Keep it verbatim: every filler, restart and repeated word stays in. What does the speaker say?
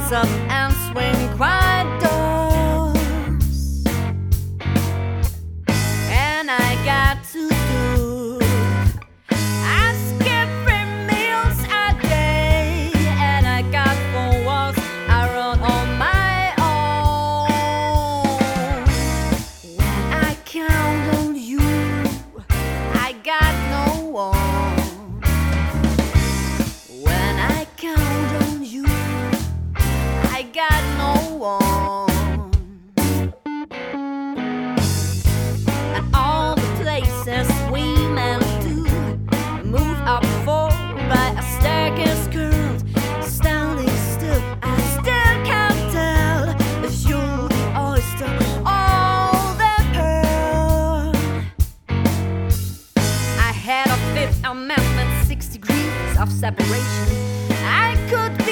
rise up and swing quiet doors. And I got to do, I skip three meals a day, and I got four walks I run on my own. When I count on you, I got no one. When I count on you, I got no one. And all the places we meant to move up for by a staircase curved, standing still, I still can't tell if you're the oyster or the pearl. I had a Fifth Amendment, six degrees of separation. I could be